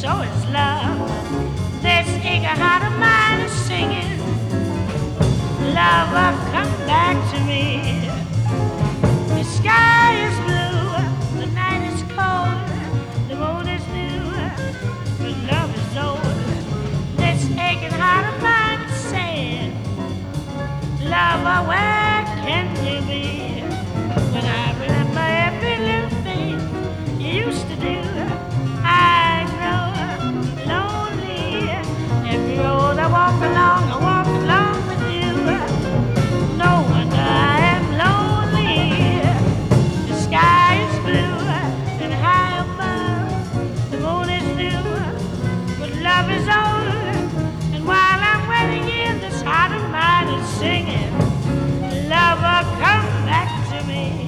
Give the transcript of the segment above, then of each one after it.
so is love. This eager heart of mine is singing. Lover, come back to me. The sky is blue, the night is cold, the moon is new, but love is old. This aching heart of mine is saying, lover, where can you be? When I remember every little thing you used to do, I grow lonely. Every road I walk along with you. No wonder I am lonely. The sky is blue and high above, the moon is new, but love is old. And while I'm waiting here, this heart of mine is singing, lover, come back to me.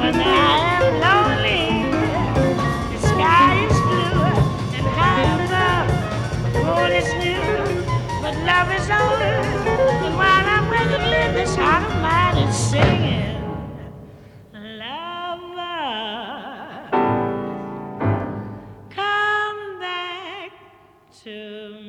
when I am lonely. The sky is blue and high above, the moon is new, but love is over. And while I'm wiggling, this heart of mine is singing, lover, come back to me.